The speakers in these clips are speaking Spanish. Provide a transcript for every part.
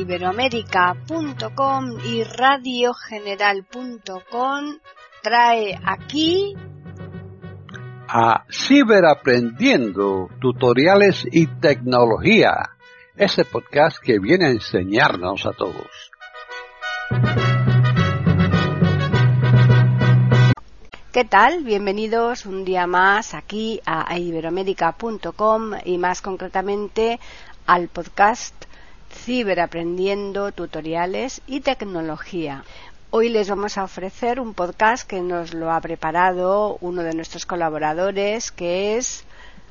iberoamérica.com y radiogeneral.com trae aquí a Ciberaprendiendo, tutoriales y tecnología, ese podcast que viene a enseñarnos a todos. ¿Qué tal? Bienvenidos un día más aquí a iberoamérica.com y más concretamente al podcast Ciberaprendiendo, tutoriales y tecnología. Hoy les vamos a ofrecer un podcast que nos lo ha preparado uno de nuestros colaboradores, que es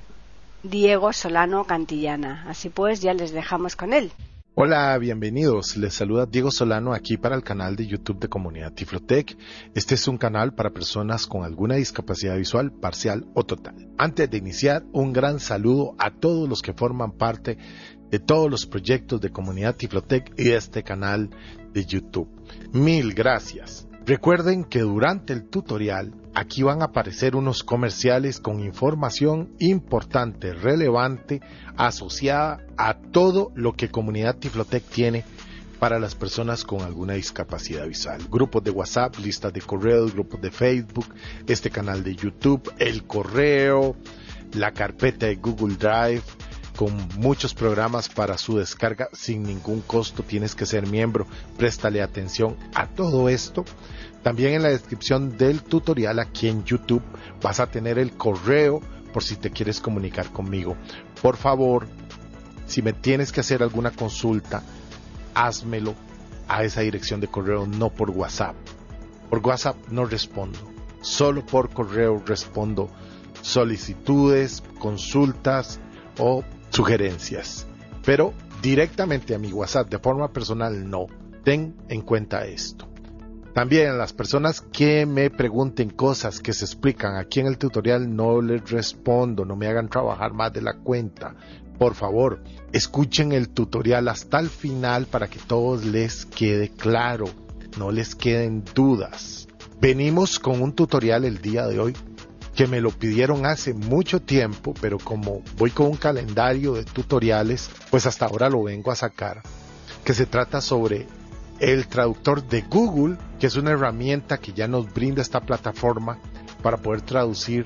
Diego Solano Cantillana. Así pues, ya les dejamos con él. Hola, bienvenidos. Les saluda Diego Solano aquí para el canal de YouTube de Comunidad Tiflotec. Este es un canal para personas con alguna discapacidad visual, parcial o total. Antes de iniciar, un gran saludo a todos los que forman parte de todos los proyectos de Comunidad Tiflotec y de este canal de YouTube. Mil gracias. Recuerden que durante el tutorial aquí van a aparecer unos comerciales con información importante, relevante, asociada a todo lo que Comunidad Tiflotec tiene para las personas con alguna discapacidad visual. Grupos de WhatsApp, listas de correos, grupos de Facebook, este canal de YouTube, el correo, la carpeta de Google Drive, con muchos programas para su descarga sin ningún costo. Tienes que ser miembro, préstale atención a todo esto. También en la descripción del tutorial aquí en YouTube vas a tener el correo por si te quieres comunicar conmigo. Por favor, si me tienes que hacer alguna consulta, házmelo a esa dirección de correo, no por WhatsApp. Por WhatsApp no respondo, solo por correo respondo solicitudes, consultas o sugerencias, pero directamente a mi WhatsApp de forma personal no. Ten en cuenta esto. También a las personas que me pregunten cosas que se explican aquí en el tutorial no les respondo, no me hagan trabajar más de la cuenta. Por favor, escuchen el tutorial hasta el final para que todos les quede claro, no les queden dudas. Venimos con un tutorial el día de hoy que me lo pidieron hace mucho tiempo, pero como voy con un calendario de tutoriales, pues hasta ahora lo vengo a sacar, que se trata sobre el traductor de Google, que es una herramienta que ya nos brinda esta plataforma para poder traducir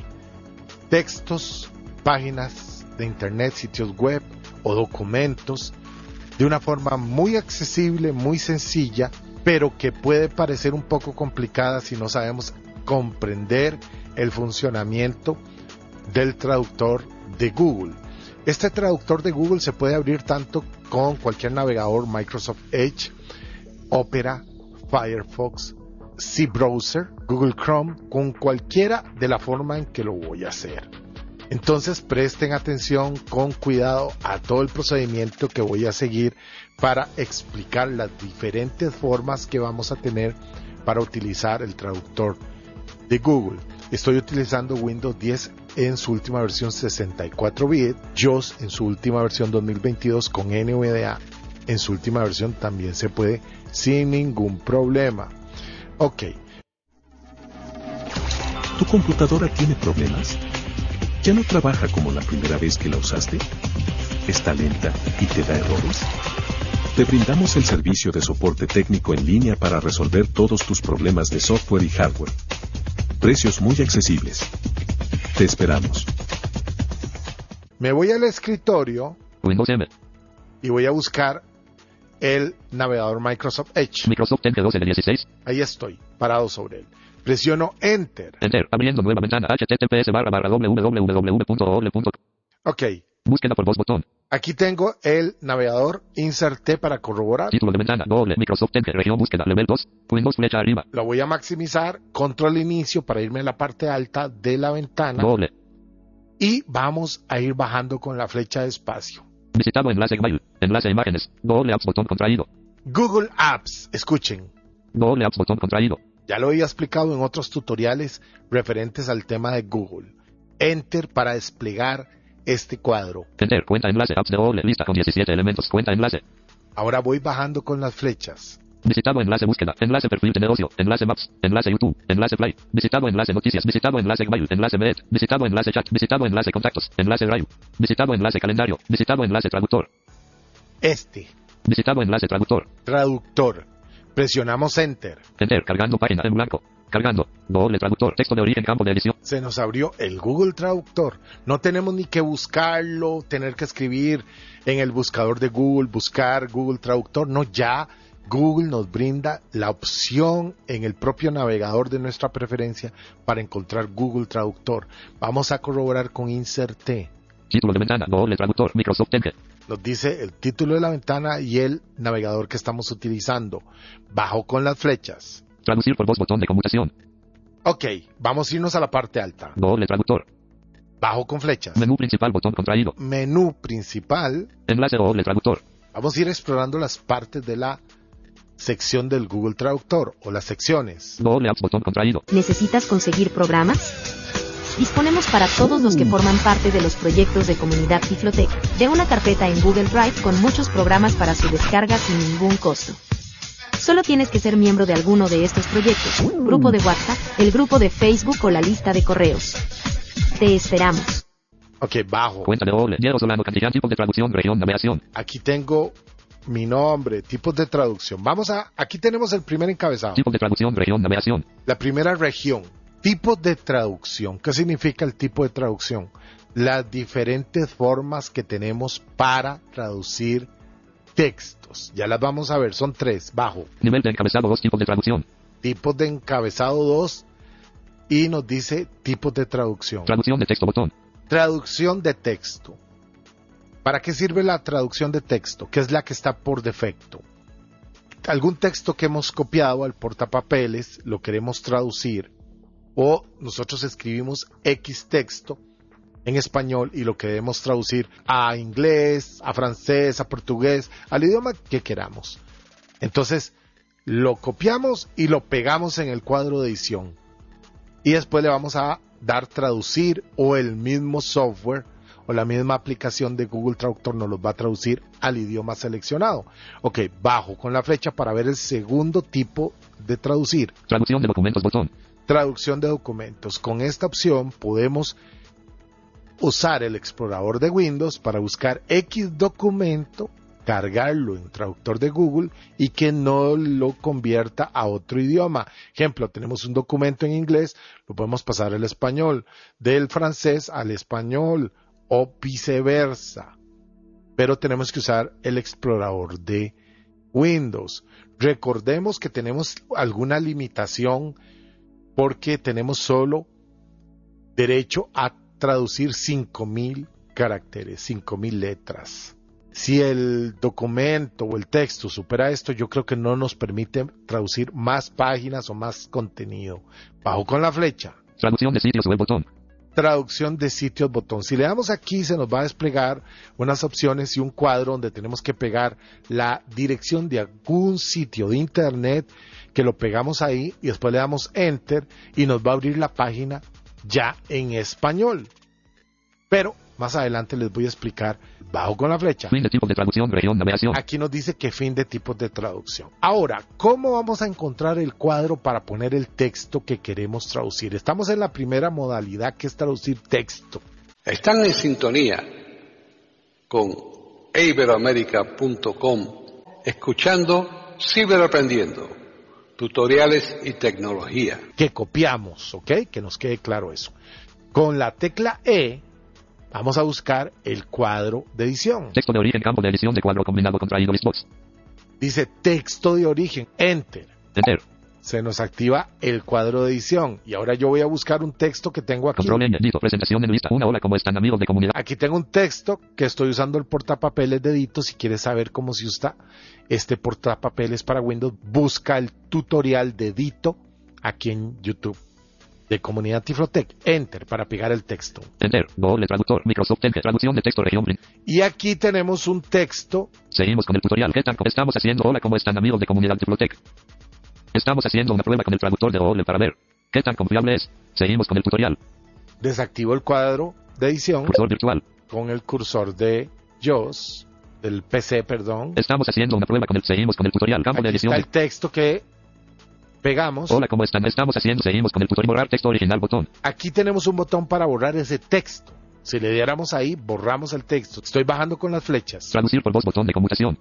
textos, páginas de internet, sitios web o documentos de una forma muy accesible, muy sencilla, pero que puede parecer un poco complicada si no sabemos comprender el funcionamiento del traductor de Google. Este traductor de Google se puede abrir tanto con cualquier navegador, Microsoft Edge, Opera, Firefox, C-Browser, Google Chrome, con cualquiera de la forma en que lo voy a hacer. Entonces presten atención con cuidado a todo el procedimiento que voy a seguir para explicar las diferentes formas que vamos a tener para utilizar el traductor de Google. Estoy utilizando Windows 10 en su última versión 64 bit, JAWS en su última versión 2022 con NVDA en su última versión también se puede sin ningún problema. Ok. ¿Tu computadora tiene problemas? ¿Ya no trabaja como la primera vez que la usaste? ¿Está lenta y te da errores? Te brindamos el servicio de soporte técnico en línea para resolver todos tus problemas de software y hardware. Precios muy accesibles. Te esperamos. Me voy al escritorio Windows M. y voy a buscar el navegador Microsoft Edge. Microsoft Edge 12N16. Ahí estoy, parado sobre él. Presiono Enter. Enter. Abriendo nueva ventana. https://www.google.com. Ok. Búsqueda por voz botón. Aquí tengo el navegador. Inserté para corroborar. Título de ventana. Google. Microsoft Edge. Región búsqueda. Level 2. Windows flecha arriba. Lo voy a maximizar. Control inicio para irme a la parte alta de la ventana. Google. Y vamos a ir bajando con la flecha despacio. Visitado enlace Gmail. Enlace imágenes. Google Apps botón contraído. Google Apps. Escuchen. Google Apps botón contraído. Ya lo había explicado en otros tutoriales referentes al tema de Google. Enter para desplegar este cuadro. Enter. Cuenta enlace. Apps de Google. Lista con 17 elementos. Cuenta enlace. Ahora voy bajando con las flechas. Visitado enlace búsqueda. Enlace perfil de negocio. Enlace Maps. Enlace YouTube. Enlace Play. Visitado enlace noticias. Visitado enlace Gmail. Enlace Med. Visitado enlace chat. Visitado enlace contactos. Enlace Drive. Visitado enlace calendario. Visitado enlace traductor. Este. Visitado enlace traductor. Traductor. Presionamos Enter. Enter, cargando página en blanco. Cargando. Google Traductor. Texto de origen, campo de edición. Se nos abrió el Google Traductor. No tenemos ni que buscarlo, tener que escribir en el buscador de Google, buscar Google Traductor. No, ya Google nos brinda la opción en el propio navegador de nuestra preferencia para encontrar Google Traductor. Vamos a corroborar con Insert T. Título de ventana. Google Traductor. Microsoft Edge. Nos dice el título de la ventana y el navegador que estamos utilizando. Bajo con las flechas. Traducir por voz, botón de conmutación. Ok, vamos a irnos a la parte alta. Google Traductor. Bajo con flechas. Menú principal, botón contraído. Menú principal. Enlace Google Traductor. Vamos a ir explorando las partes de la sección del Google Traductor o las secciones. Google Apps, botón contraído. ¿Necesitas conseguir programas? Disponemos para todos los que forman parte de los proyectos de Comunidad Tiflotec de una carpeta en Google Drive con muchos programas para su descarga sin ningún costo. Solo tienes que ser miembro de alguno de estos proyectos, grupo de WhatsApp, el grupo de Facebook o la lista de correos. Te esperamos. Ok, bajo. Cuenta de Google. Diego Solano, cantidad, tipos de traducción, región, navegación. Aquí tengo mi nombre, tipos de traducción. Aquí tenemos el primer encabezado. Tipos de traducción, región, navegación. La primera región. Tipos de traducción. ¿Qué significa el tipo de traducción? Las diferentes formas que tenemos para traducir textos. Ya las vamos a ver, son 3. Bajo. Nivel de encabezado 2, tipos de traducción. Tipos de encabezado 2 y nos dice tipos de traducción. Traducción de texto, botón. Traducción de texto. ¿Para qué sirve la traducción de texto? Que es la que está por defecto. Algún texto que hemos copiado al portapapeles lo queremos traducir o nosotros escribimos X texto en español y lo queremos traducir a inglés, a francés, a portugués, al idioma que queramos. Entonces lo copiamos y lo pegamos en el cuadro de edición y después le vamos a dar traducir o el mismo software o la misma aplicación de Google Traductor nos los va a traducir al idioma seleccionado. Ok, bajo con la flecha para ver el segundo tipo de traducir. Traducción de documentos, botón. Traducción de documentos. Con esta opción podemos usar el explorador de Windows para buscar X documento, cargarlo en traductor de Google y que no lo convierta a otro idioma. Ejemplo, tenemos un documento en inglés, lo podemos pasar al español, del francés al español o viceversa. Pero tenemos que usar el explorador de Windows. Recordemos que tenemos alguna limitación porque tenemos solo derecho a traducir 5,000 caracteres, 5,000 letras. Si el documento o el texto supera esto, yo creo que no nos permite traducir más páginas o más contenido. Bajo con la flecha. Traducción de sitios web, botón. Traducción de sitios, botón. Si le damos aquí, se nos va a desplegar unas opciones y un cuadro donde tenemos que pegar la dirección de algún sitio de internet, que lo pegamos ahí y después le damos Enter y nos va a abrir la página ya en español. Pero más adelante les voy a explicar, bajo con la flecha. Fin de tipos de traducción, región, navegación. Aquí nos dice que fin de tipos de traducción. Ahora, ¿cómo vamos a encontrar el cuadro para poner el texto que queremos traducir? Estamos en la primera modalidad, que es traducir texto. Están en sintonía con iberoamerica.com, escuchando Ciberaprendiendo, tutoriales y tecnología. Que copiamos, ¿ok? Que nos quede claro eso. Con la tecla E, vamos a buscar el cuadro de edición. Texto de origen, campo de edición de cuadro combinado contraído, listbox. Dice texto de origen, Enter. Enter. Se nos activa el cuadro de edición. Y ahora yo voy a buscar un texto que tengo aquí. Control N, listo, presentación en lista. Una hola, ¿cómo están amigos de comunidad? Aquí tengo un texto que estoy usando el portapapeles de Dito. Si quieres saber cómo se usa este portapapeles para Windows, busca el tutorial de Dito aquí en YouTube de Comunidad Tiflotec. Enter para pegar el texto. Enter. Google Traductor. Microsoft Edge. Traducción de texto región. Y aquí tenemos un texto. Seguimos con el tutorial. ¿Qué tal? Estamos haciendo? Hola, ¿cómo están amigos de Comunidad Tiflotec? Estamos haciendo una prueba con el traductor de Google para ver qué tan confiable es. Seguimos con el tutorial. Desactivo el cuadro de edición. Cursor virtual. Con el cursor de JAWS, del PC, perdón. Estamos haciendo una prueba con el... Seguimos con el tutorial. Campo Aquí de edición. está el texto que pegamos. Hola, ¿cómo están? Estamos haciendo... Seguimos con el tutorial. Borrar texto original, botón. Aquí tenemos un botón para borrar ese texto. Si le diéramos ahí, borramos el texto. Estoy bajando con las flechas. Traducir por voz, botón de conmutación.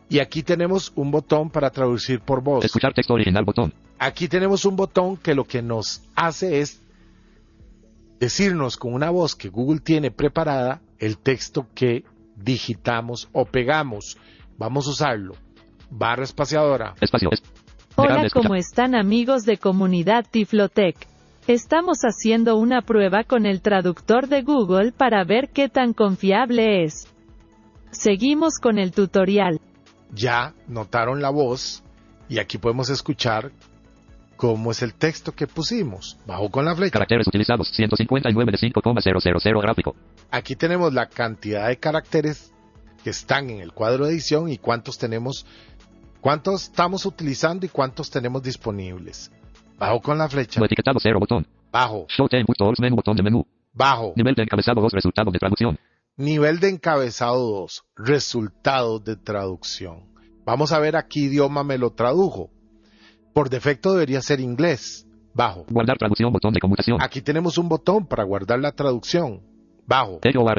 Y aquí tenemos un botón para traducir por voz. Escuchar texto original, botón. Aquí tenemos un botón que lo que nos hace es decirnos con una voz que Google tiene preparada el texto que digitamos o pegamos. Vamos a usarlo. Barra espaciadora. Espacio. Hola, ¿cómo están, amigos de Comunidad Tiflotec? Estamos haciendo una prueba con el traductor de Google para ver qué tan confiable es. Seguimos con el tutorial. Ya notaron la voz y aquí podemos escuchar cómo es el texto que pusimos. Bajo con la flecha. Caracteres utilizados, 159 de 5,000 gráfico. Aquí tenemos la cantidad de caracteres que están en el cuadro de edición y cuántos estamos utilizando y cuántos tenemos disponibles. Bajo con la flecha. No etiquetado 0, botón. Bajo. Show Table Tools, menú, botón de menú. Bajo. Nivel de encabezado 2, resultados de traducción. Nivel de encabezado 2, resultados de traducción. Vamos a ver a qué idioma me lo tradujo. Por defecto debería ser inglés. Bajo. Guardar traducción, botón de conmutación. Aquí tenemos un botón para guardar la traducción. Bajo.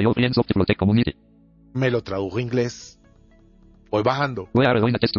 Me lo tradujo inglés. Voy bajando. Voy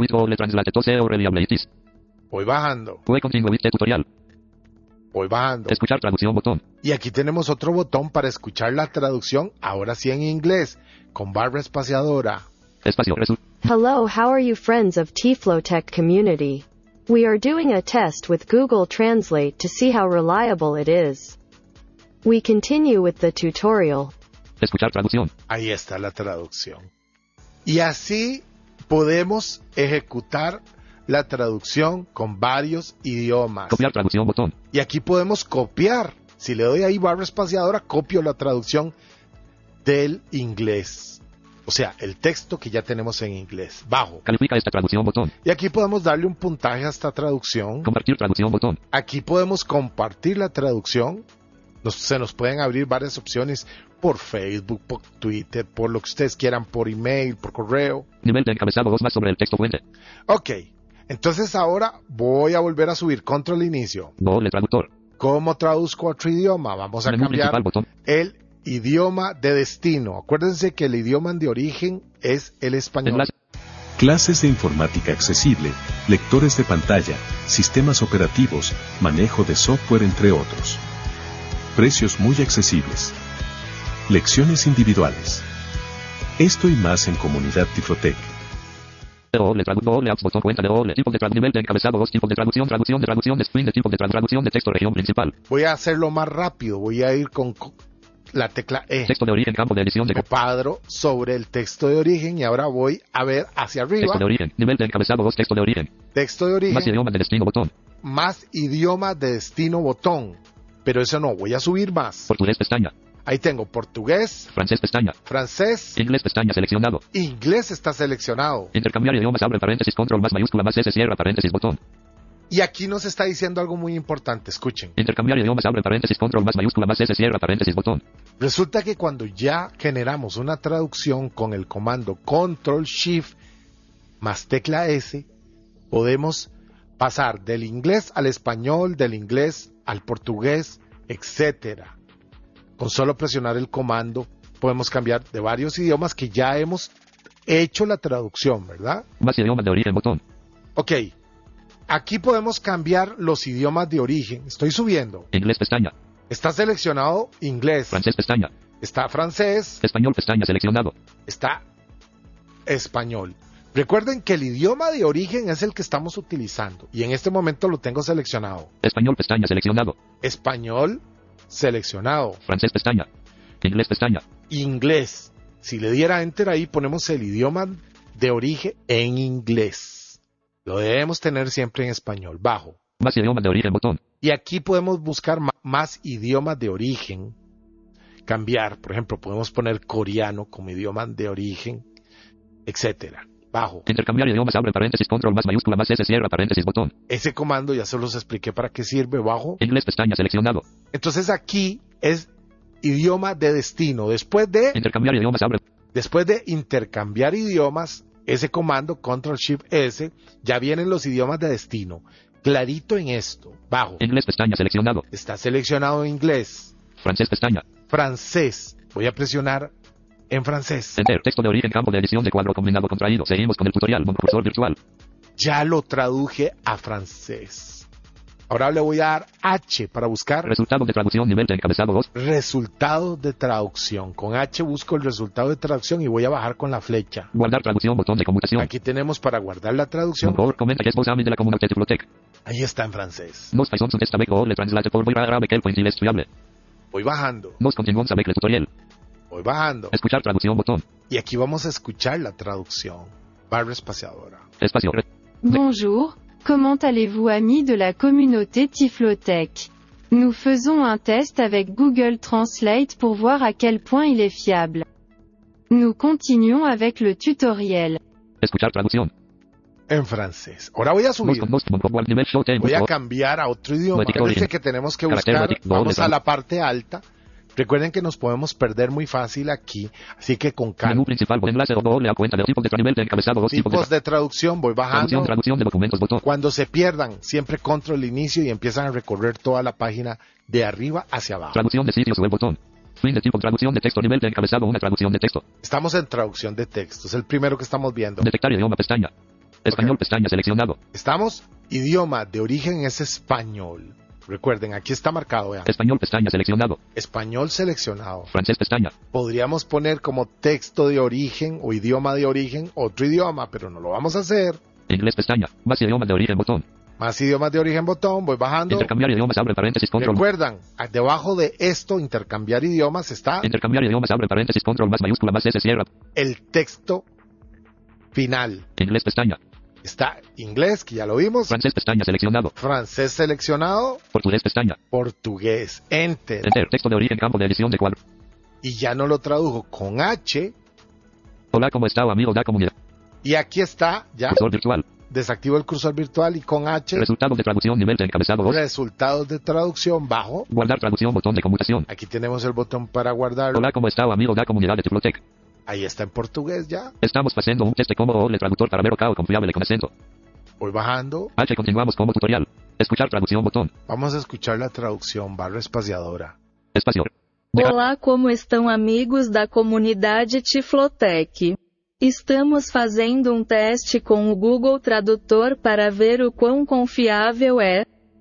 bajando. Tutorial. Voy bajando. Escuchar traducción, botón. Y aquí tenemos otro botón para escuchar la traducción, ahora sí en inglés, con barra espaciadora. Espacio. Hello, how are you, friends of Tiflotec community? We are doing a test with Google Translate to see how reliable it is. We continue with the tutorial. Escuchar traducción. Ahí está la traducción. Y así podemos ejecutar la traducción con varios idiomas. Copiar traducción, botón. Y aquí podemos copiar. Si le doy ahí barra espaciadora, copio la traducción del inglés. O sea, el texto que ya tenemos en inglés. Bajo. Califica esta traducción, botón. Y aquí podemos darle un puntaje a esta traducción. Compartir traducción, botón. Aquí podemos compartir la traducción. Se nos pueden abrir varias opciones por Facebook, por Twitter, por lo que ustedes quieran, por email, por correo. Nivel de encabezado 2 más sobre el texto fuente. Ok. Entonces ahora voy a volver a subir control inicio. Doble traductor. ¿Cómo traduzco a otro idioma? Vamos a cambiar el idioma de destino. Acuérdense que el idioma de origen es el español. Enlace. Clases de informática accesible, lectores de pantalla, sistemas operativos, manejo de software, entre otros. Precios muy accesibles. Lecciones individuales. Esto y más en Comunidad Tiflotec. Botón cuenta de tipo de nivel de encabezado 2, tipo de traducción de traducción de screen de tipo de traducción de texto región principal. Voy a hacerlo más rápido, voy a ir con la tecla E. Texto de origen, campo de edición de cuadro sobre el texto de origen y ahora voy a ver hacia arriba. Texto de origen, nivel de encabezado 2, texto de origen. Texto de origen. Más idiomas de destino, botón. Más idiomas de destino, botón. Pero eso no, voy a subir más. Portugués, pestaña. Ahí tengo portugués. Francés, pestaña. Francés. Inglés, pestaña, seleccionado. Inglés está seleccionado. Intercambiar idiomas, abre paréntesis, control más mayúscula más S, cierra paréntesis, botón. Y aquí nos está diciendo algo muy importante, escuchen. Intercambiar idiomas, abre paréntesis, control más mayúscula más S, cierra paréntesis, botón. Resulta que cuando ya generamos una traducción con el comando control shift más tecla S, podemos pasar del inglés al español, del inglés al portugués, etcétera. Con solo presionar el comando podemos cambiar de varios idiomas que ya hemos hecho la traducción, ¿verdad? Más idiomas de origen, botón. Ok. Aquí podemos cambiar los idiomas de origen. Estoy subiendo. Inglés, pestaña. Está seleccionado inglés. Francés, pestaña. Está francés. Español, pestaña, seleccionado. Está español. Recuerden que el idioma de origen es el que estamos utilizando. Y en este momento lo tengo seleccionado. Español, pestaña, seleccionado. Español, seleccionado. Francés, pestaña. Inglés, pestaña. Inglés. Si le diera enter ahí, ponemos el idioma de origen en inglés. Lo debemos tener siempre en español. Bajo. Más idiomas de origen, botón. Y aquí podemos buscar más idiomas de origen. Cambiar, por ejemplo, podemos poner coreano como idioma de origen, etcétera. Bajo. Intercambiar idiomas, abre paréntesis, control más mayúscula más S, cierra paréntesis, botón. Ese comando ya se los expliqué para qué sirve. Bajo. Inglés, pestaña, seleccionado. Entonces aquí es idioma de destino. Después de intercambiar idiomas, abre. Después de intercambiar idiomas, ese comando control shift S, ya vienen los idiomas de destino. Clarito en esto. Bajo. Inglés, pestaña, seleccionado. Está seleccionado inglés. Francés, pestaña. Francés. Voy a presionar en francés. Enter. Texto de origen, campo de edición de cuadro combinado contraído. Seguimos con el tutorial. Cursor virtual. Ya lo traduje a francés. Ahora le voy a dar H para buscar Resultado de traducción, nivel de encabezado 2. resultado de traducción. Con H busco el resultado de traducción y voy a bajar con la flecha. Guardar traducción, botón de conmutación. Aquí tenemos para guardar la traducción. Por comenta que es voz de la comunidad de Tiflotec. Ahí está en francés. Nos faisons un test avec le translate pour voir avec quel point il est fiable. Voy bajando, Nos continuons avec le tutoriel. voy bajando. Escuchar traducción, botón. Y aquí vamos a escuchar la traducción. Barra espaciadora. Espacio. Bonjour, comment allez-vous amis de la communauté Tiflotec? Nous faisons un test avec Google Translate pour voir à quel point il est fiable. Nous continuons avec le tutoriel. Escuchar traducción. En francés. Ahora voy a subir. Voy a cambiar a otro idioma. Recuerden que tenemos que buscar. Vamos a la parte alta. Recuerden que nos podemos perder muy fácil aquí, así que con calma. Menú principal, enlace o a cuenta de tipos de nivel de encabezado 2. Tipos de traducción, voy bajando. Traducción de documentos, botón. Cuando se pierdan, siempre control inicio y empiezan a recorrer toda la página de arriba hacia abajo. Traducción de sitios web, botón. Fin de tipo, traducción de texto, nivel de encabezado, una traducción de texto. Estamos en traducción de texto, es el primero que estamos viendo. Detectar idioma, pestaña. Español, Ok. pestaña seleccionado. Estamos, idioma de origen es español. Recuerden, aquí está marcado, vean. Español, pestaña seleccionado. Español seleccionado. Francés, pestaña. Podríamos poner como texto de origen o idioma de origen otro idioma, pero no lo vamos a hacer. Inglés, pestaña. Más idioma de origen, botón. Más idiomas de origen, botón, voy bajando. Intercambiar idiomas, abre paréntesis, control. Recuerdan, debajo de esto, intercambiar idiomas, está Intercambiar idiomas, abre paréntesis, control más mayúscula más S, cierra. el texto final. Inglés, pestaña. Está inglés, que ya lo vimos. Francés, pestaña seleccionado. Francés seleccionado. Portugués, pestaña. Portugués. Enter. Enter. Texto de origen, campo de edición de cuadro. Y ya no lo tradujo con H. Hola, ¿cómo está, amigo de la comunidad? Y aquí está, ya. Cursor virtual. Desactivo el cursor virtual y con H. Resultados de traducción, nivel de encabezado 2. Resultados de traducción bajo. Guardar traducción, botón de conmutación. Aquí tenemos el botón para guardarlo. Hola, ¿cómo está, amigo de la comunidad de Tiflotec? Ahí está en portugués ya. Estamos haciendo un test de cómo el traductor para ver o confiable con acento. Voy bajando. H, continuamos como tutorial. Escuchar traducción, botón. Vamos a escuchar la traducción, barra espaciadora. Espacio. Olá, como estão amigos da comunidade Tiflotec? Estamos fazendo um teste com o Google Tradutor para ver o quão confiável é.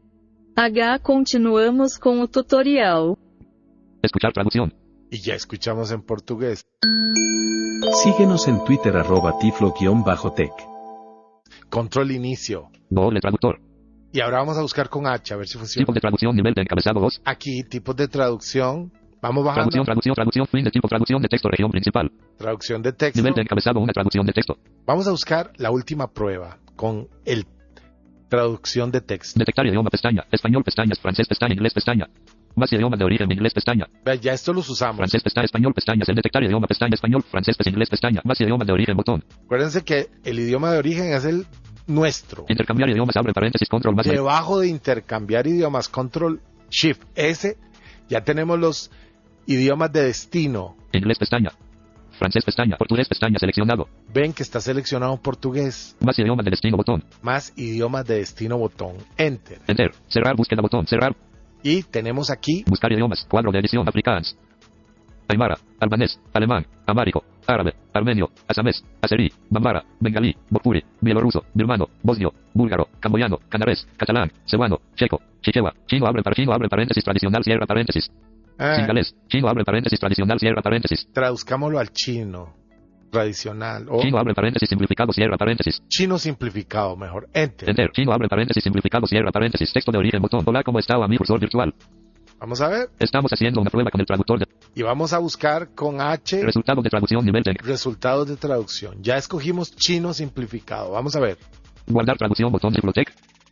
Continuamos com o tutorial. Escuchar traducción. Y ya escuchamos en portugués. Síguenos en Twitter @tiflo_tech. Control inicio. Google Traductor. Y ahora vamos a buscar con H, a ver si funciona. Tipos de traducción, nivel de encabezado 2. Aquí, tipos de traducción. Vamos bajando. Traducción, fin de tipo, traducción de texto, región principal. Traducción de texto. Nivel de encabezado, una traducción de texto. Vamos a buscar la última prueba con el traducción de texto. Detectar idioma, pestaña. Español, pestañas. Francés, pestaña. Inglés, pestaña. Más idioma de origen, inglés, pestaña. Vea, ya esto los usamos. Francés, pestaña. Español, pestañas. El detectar idioma, pestaña. Español, francés, inglés, pestaña. Más idioma de origen, botón. Acuérdense que el idioma de origen es el nuestro. Intercambiar idiomas, abre paréntesis, control más. Debajo de intercambiar idiomas, control shift S, ya tenemos los idiomas de destino. Inglés, pestaña. Francés, pestaña. Portugués, pestaña. Seleccionado. Ven que está seleccionado portugués. Más idiomas de destino, botón. Más idiomas de destino, botón. Enter. Enter. Cerrar, búsqueda, botón. Cerrar. Y tenemos aquí buscar idiomas. Cuadro de edición. Afrikaans. Aymara. Albanés. Alemán. Amárico. Árabe. Armenio. Asamés. Azerí. Bambara. Bengalí. Bhojpuri. Bielorruso. Birmano. Bosnio. Búlgaro. Camboyano. Canarés. Catalán. Cebuano. Checo. Chichewa. Chino, abre paréntesis. Tradicional, cierra paréntesis. Singalés. Chino, abre paréntesis. Tradicional, cierra paréntesis. Traduzcámoslo al chino. Tradicional. O chino, abre paréntesis. Simplificado, cierra paréntesis. Chino simplificado, mejor. Enter. Enter. Chino, abre paréntesis. Simplificado, cierra paréntesis. Texto de origen, botón. Hola, ¿cómo está, amigo? Cursor virtual. Vamos a ver. Estamos haciendo una prueba con el traductor de... Y vamos a buscar con H. Resultados de traducción, nivel de... Resultados de traducción. Ya escogimos chino simplificado. Vamos a ver. Guardar traducción, botón de Tiflotec.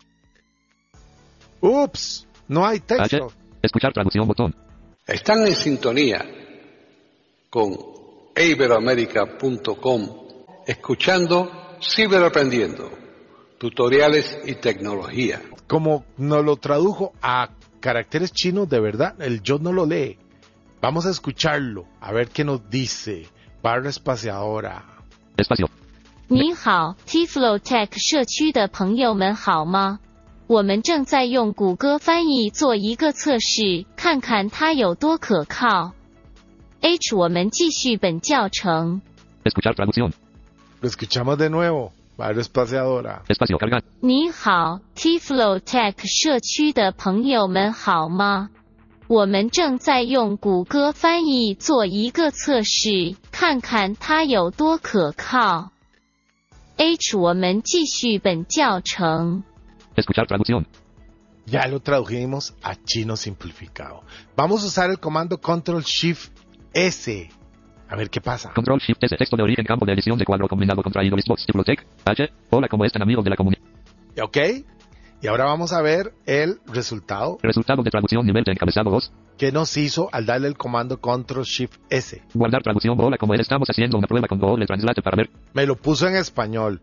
Ups. No hay texto. H. Escuchar traducción, botón. Están en sintonía con iberoamerica.com, escuchando Ciberaprendiendo, tutoriales y tecnología. Como nos lo tradujo a caracteres chinos, de verdad, el yo no lo lee. Vamos a escucharlo, a ver qué nos dice. Barra espaciadora. Espacio. 您好 ，Tiflotech 社区的朋友们好吗？我们正在用谷歌翻译做一个测试，看看它有多可靠。 H 我们继续本教程。 Escuchar traducción. Lo escuchamos de nuevo. Barra espaciadora. Espacio cargar. 你好 ，Tiflotech 社区的朋友们好吗？我们正在用谷歌翻译做一个测试，看看它有多可靠。H 我们继续本教程。 Escuchar traducción. Ya lo tradujimos a chino simplificado. Vamos a usar el comando Control-Shift-S. A ver qué pasa. Control Shift S. Texto de origen. Campo de edición de cuadro combinado contraído. Listbox. Tiflotech. H. Hola, ¿cómo están amigos de la comunidad? ¿Ok? Y ahora vamos a ver el resultado. Resultado de traducción. Nivel de encabezado 2. Que nos hizo al darle el comando Control-Shift-S. Guardar traducción. Hola, ¿cómo estamos haciendo una prueba con Google Translate para ver. Me lo puso en español.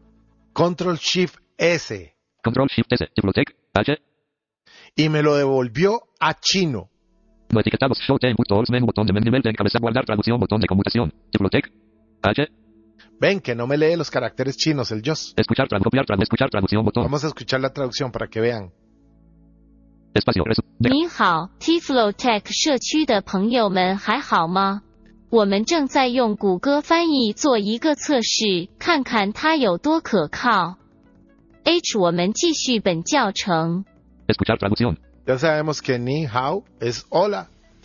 Control-Shift-S. Control Shift S. Tiflotech. H. Y me lo devolvió a chino. No etiquetados. Show time. Tools. Menú. Botón de nivel de encabezado. Guardar traducción. Botón de conmutación. Tiflotech. H. Ven que no me lee los caracteres chinos el JOS. Escuchar, copiar, escuchar traducción. Botón. Vamos a escuchar la traducción para que vean. Espacio. 你好 ，Tiflotech 社区的朋友们还好吗？我们正在用谷歌翻译做一个测试，看看它有多可靠。H 我们继续本教程。 Escuchar traducción. Ya sabemos que ni hao es hola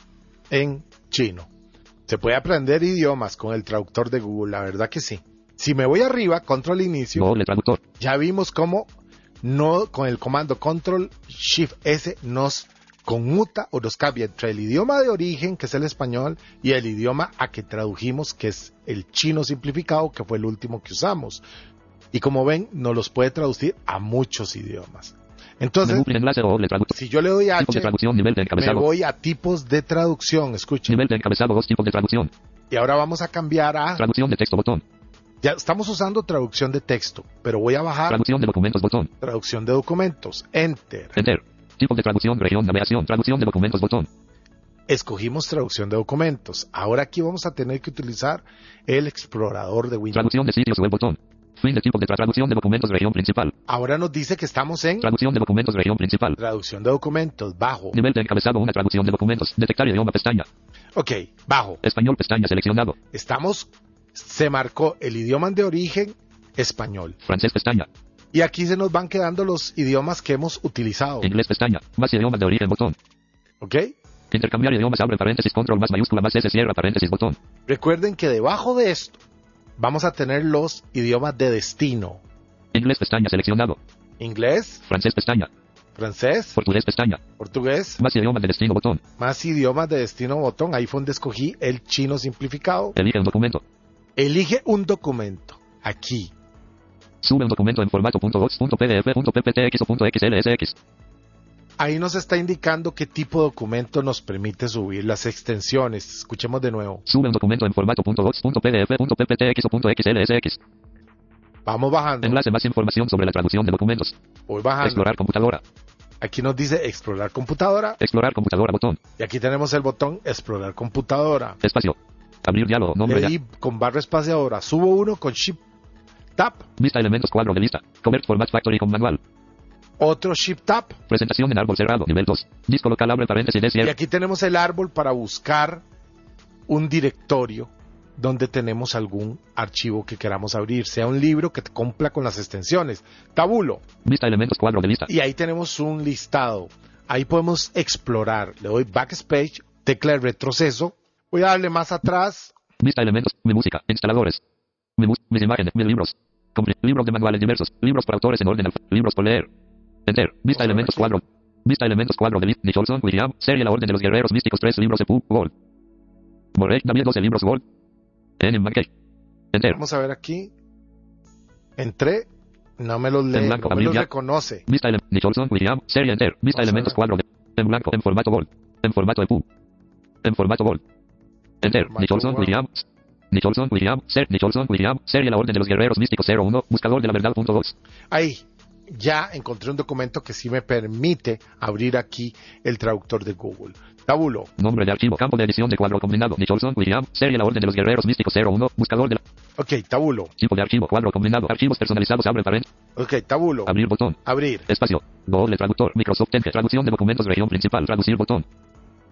en chino. Se puede aprender idiomas con el traductor de Google, la verdad que sí. Si me voy arriba, control inicio, Google traductor. Ya vimos cómo no con el comando control shift S nos conmuta o nos cambia entre el idioma de origen, que es el español, y el idioma a que tradujimos, que es el chino simplificado, que fue el último que usamos. Y como ven, nos los puede traducir a muchos idiomas. Entonces, si yo le doy a H, me voy a tipos de traducción, escuchen. Nivel de encabezado 2, tipos de traducción. Y ahora vamos a cambiar a... Traducción de texto, botón. Ya estamos usando traducción de texto, pero voy a bajar... Traducción de documentos, botón. Traducción de documentos, Enter. Enter. Tipo de traducción, región, navegación, traducción de documentos, botón. Escogimos traducción de documentos. Ahora aquí vamos a tener que utilizar el explorador de Windows. Traducción de sitios web, botón. Fin de tipo de traducción de documentos, región principal. Ahora nos dice que estamos en... Traducción de documentos, región principal. Traducción de documentos, bajo. Nivel de encabezado, una traducción de documentos. Detectar idioma, pestaña. Ok, bajo. Español, pestaña, seleccionado. Estamos... Se marcó el idioma de origen, español. Francés, pestaña. Y aquí se nos van quedando los idiomas que hemos utilizado. Inglés, pestaña. Más idiomas de origen, botón. Ok. Intercambiar idiomas, abre paréntesis, control más mayúscula más S, cierra paréntesis, botón. Recuerden que debajo de esto vamos a tener los idiomas de destino. Inglés, pestaña, seleccionado. Inglés. Francés, pestaña. Francés. Portugués, pestaña. Portugués. Más idiomas de destino, botón. Más idiomas de destino, botón. Ahí fue donde escogí el chino simplificado. Elige un documento. Elige un documento. Aquí. Sube un documento en formato .docs, .pdf, .pptx o .xlsx. Ahí nos está indicando qué tipo de documento nos permite subir las extensiones. Escuchemos de nuevo. Sube un documento en formato .docs, .pdf, .pptx o .xlsx. Vamos bajando. Enlace más información sobre la traducción de documentos. Voy bajando. Explorar computadora. Aquí nos dice explorar computadora. Explorar computadora, botón. Y aquí tenemos el botón explorar computadora. Espacio. Abrir diálogo, nombre de ahí, con barra espaciadora. Subo uno con Shift Tab. Vista elementos, cuadro de lista. Convert Format Factory con manual. Otro Shift Tab. Presentación en árbol cerrado, nivel 2. Disco local, abre paréntesis, de cierre. Y aquí tenemos el árbol para buscar un directorio donde tenemos algún archivo que queramos abrir, sea un libro que te cumpla con las extensiones. Tabulo. Vista elementos, cuadro de lista. Y ahí tenemos un listado. Ahí podemos explorar. Le doy backspace, tecla de retroceso. Voy a darle más atrás. Vista elementos, mi música, instaladores. Mis imágenes, mis libros. Libros de manuales diversos. Libros por autores en orden. Libros por leer. Enter. Vista elementos, cuadro. Vista elementos, cuadro de lista. Nicholson, William. Serie La Orden de los Guerreros Místicos. 3 libros de Pooh, Gold. Borrell, David, 12 libros, Gold. En Mackey. Enter. Vamos a ver aquí. Entré. No me los lee. En blanco, no me los reconoce. Vista Nicholson, William. Serie Enter. Vista elementos, cuadro de... En blanco. En formato Gold. En formato de Pooh. En formato Gold. Enter. Nicholson, William. Nicholson, William. Nicholson, William. Serie La Orden de los Guerreros Místicos 01. Buscador de la verdad.2. Ahí. Ya encontré un documento que sí me permite abrir aquí el traductor de Google. Tabulo. Nombre de archivo. Campo de edición de cuadro combinado. Nicholson, William. Serie La Orden de los Guerreros Místicos 01. Buscador de la... Ok, tabulo. Tipo de archivo. Cuadro combinado. Archivos personalizados. Abre paréntesis. Ok, tabulo. Abrir botón. Abrir. Espacio. Google traductor. Microsoft Edge. Traducción de documentos. Región principal. Traducir botón.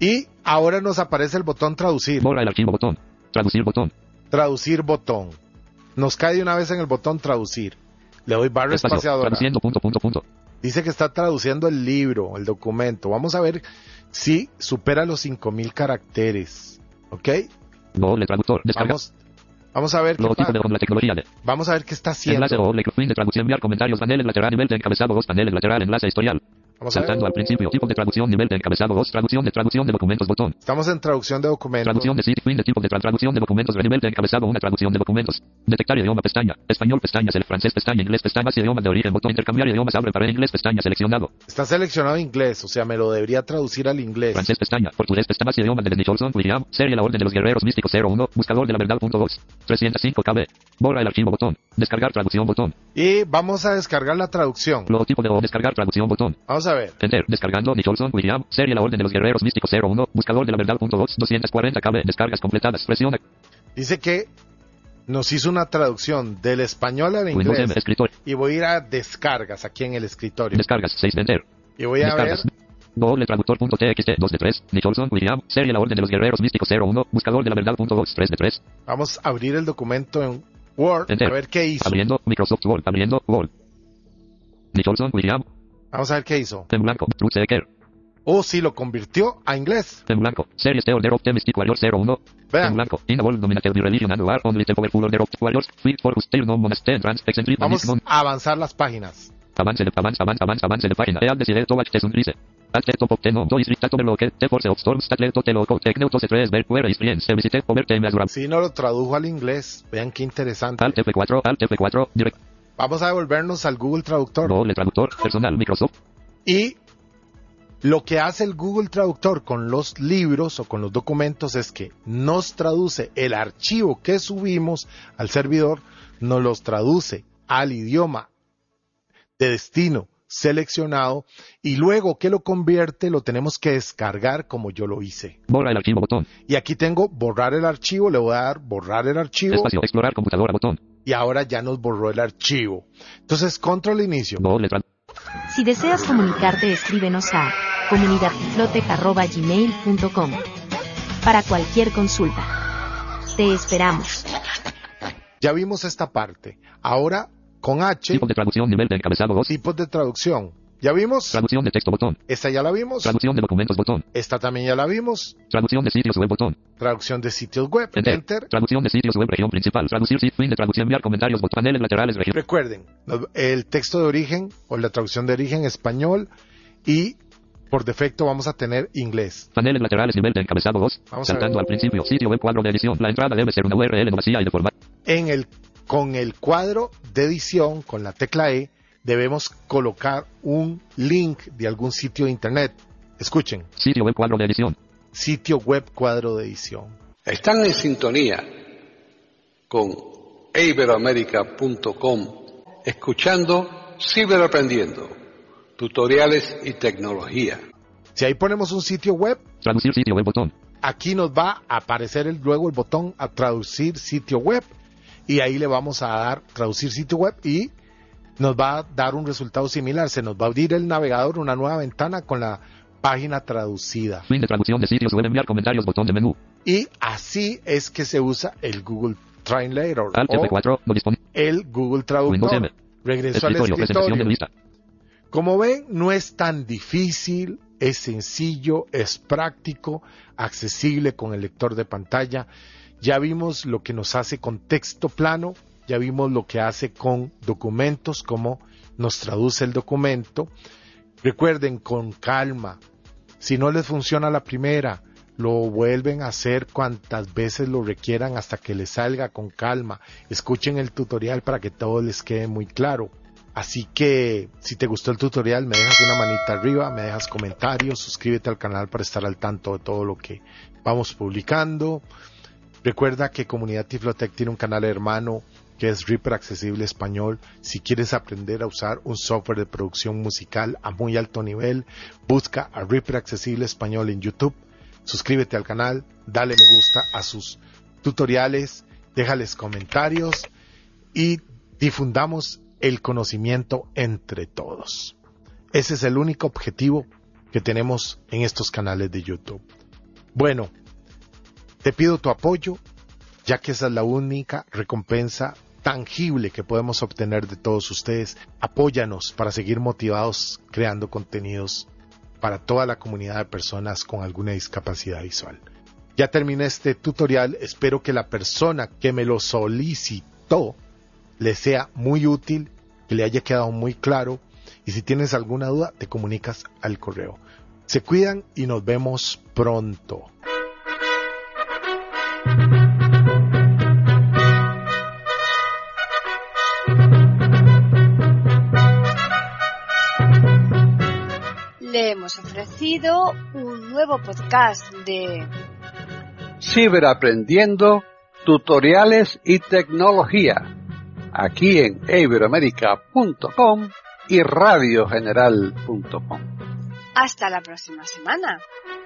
Y ahora nos aparece el botón traducir. Borra el archivo botón. Traducir botón. Traducir botón. Nos cae de una vez en el botón traducir. Le doy barra Espacio. espaciadora. Traduciendo punto. Dice que está traduciendo el libro, el documento. Vamos a ver si supera los 5,000 caracteres. ¿Ok? Doble traductor. Descarga. Vamos a ver qué Logotipo pasa. de la tecnología. Vamos a ver qué está haciendo. Enlace doble. Fin de traducción. Enviar comentarios. Paneles lateral. Nivel de encabezado 2. Paneles lateral. Enlace historial. Vamos a ver. Saltando al principio. Tipo de traducción. Nivel de encabezado 2. Traducción de documentos. Botón. Estamos en traducción de documentos. Traducción de sitio. Fin de tipo de traducción de documentos. Nivel de encabezado. Una traducción de documentos. Detectar idioma. Pestaña. Español. Pestaña. Francés. Pestaña. Inglés. Pestaña. Idioma de origen. Botón. Intercambiar idiomas. Abre para inglés. Pestaña. Seleccionado. Está seleccionado inglés, o sea, me lo debería traducir al inglés. Francés. Pestaña. Portugués. Pestaña. Idioma de Nicholson. William. Serie La Orden de los Guerreros Místicos 01. Buscador de la Verdad.2. 305 KB. Borra el archivo. Botón. Descargar traducción. Botón. Y vamos a descargar la traducción. Logotipo de descargar traducción. Botón. Vamos a ver. Enter. Descargando Nicholson. William. Serie La Orden de los Guerreros Místicos 01. Buscador de la Verdad.2. 240 KB. Descargas completadas. Presiona. Dice que nos hizo una traducción del español al Windows inglés. M. Escritorio. Y voy a ir a descargas aquí en el escritorio. Descargas. 6 de enter. Y voy a Descargas. ver. Doble traductor.txt 2 de 3. Nicholson. William. Serie La Orden de los Guerreros Místicos 01. Buscador de la Verdad.2. 3 de 3. Vamos a abrir el documento en Word. Enter. A ver qué hizo. Abriendo Microsoft Word. Abriendo Word. Nicholson. William. Vamos a ver qué hizo. En blanco. Truth Seeker. Oh, sí, lo convirtió a inglés. En blanco. Series The Order of the Mystic Warriors 01. Vean. En blanco. In a world dominated by religion and war, only the powerful order of the warriors, fit for whose tail no monastery trans, eccentric, Vamos non. a avanzar las páginas. Avance de página. Eal decide to watch the sunrise. Alt top of the no, do is rictato berloque, te force of storms, tatleto te loco, tecneuto se tres, ver, queer, experience, visite, over, te measura. Sí, no lo tradujo al inglés. Vean qué interesante. Alt F4, direct. Vamos a devolvernos al Google Traductor. Doble traductor, personal, Microsoft. Y lo que hace el Google Traductor con los libros o con los documentos es que nos traduce el archivo que subimos al servidor, nos los traduce al idioma de destino seleccionado y luego que lo convierte lo tenemos que descargar como yo lo hice. Borra el archivo, botón. Y aquí tengo borrar el archivo, le voy a dar borrar el archivo. Espacio, explorar computadora, botón. Y ahora ya nos borró el archivo. Entonces, control inicio. Doble Si deseas comunicarte, escríbenos a comunidadtiflotec@gmail.com para cualquier consulta. Te esperamos. Ya vimos esta parte. Ahora, con H, tipo de traducción, nivel de encabezado 2. tipos de traducción. ¿Ya vimos? Traducción de texto, botón. Esta ya la vimos. Traducción de documentos, botón. Esta también ya la vimos. Traducción de sitios web, botón. Traducción de sitios web. Enter. Enter. Traducción de sitios web, región principal. Traducir, fin de traducción, enviar comentarios, botón. Paneles laterales, región. Recuerden, el texto de origen o la traducción de origen español y por defecto vamos a tener inglés. Paneles laterales, nivel de encabezado 2. Vamos a Saltando ver. al principio, sitio web, cuadro de edición. La entrada debe ser una URL no vacía y de formato. Con el cuadro de edición, con la tecla E, debemos colocar un link de algún sitio de internet. Escuchen. Sitio web, cuadro de edición. Sitio web, cuadro de edición. Están en sintonía con iberoamerica.com, escuchando Ciberaprendiendo, tutoriales y tecnología. Si ahí ponemos un sitio web, Traducir sitio web, botón. aquí nos va a aparecer luego el botón a traducir sitio web y ahí le vamos a dar traducir sitio web y nos va a dar un resultado similar. Se nos va a abrir el navegador, una nueva ventana con la página traducida. Fin de traducción de sitios web, enviar comentarios, botón de menú. Y así es que se usa el Google Translator Alt o F4, no disponible. el Google Windows Traductor. M. Regreso al Escritorio, presentación de escritorio. lista. Como ven, no es tan difícil, es sencillo, es práctico, accesible con el lector de pantalla. Ya vimos lo que nos hace con texto plano, ya vimos lo que hace con documentos, cómo nos traduce el documento. Recuerden, con calma, si no les funciona la primera, lo vuelven a hacer cuantas veces lo requieran hasta que les salga con calma. Escuchen el tutorial para que todo les quede muy claro. Así que si te gustó el tutorial, me dejas una manita arriba, me dejas comentarios, suscríbete al canal para estar al tanto de todo lo que vamos publicando. Recuerda que Comunidad Tiflotec tiene un canal hermano que es Reaper Accesible Español. Si quieres aprender a usar un software de producción musical a muy alto nivel, busca a Reaper Accesible Español en YouTube. Suscríbete al canal, dale me gusta a sus tutoriales, déjales comentarios y difundamos el conocimiento entre todos. Ese es el único objetivo que tenemos en estos canales de YouTube. Bueno, te pido tu apoyo, ya que esa es la única recompensa tangible que podemos obtener de todos ustedes. Apóyanos para seguir motivados creando contenidos para toda la comunidad de personas con alguna discapacidad visual. Ya terminé este tutorial, espero que la persona que me lo solicitó le sea muy útil, que le haya quedado muy claro, y si tienes alguna duda te comunicas al correo. Se cuidan y nos vemos pronto. Le hemos ofrecido un nuevo podcast de Ciberaprendiendo, tutoriales y tecnología, aquí en iberoamerica.com y radiogeneral.com. Hasta la próxima semana.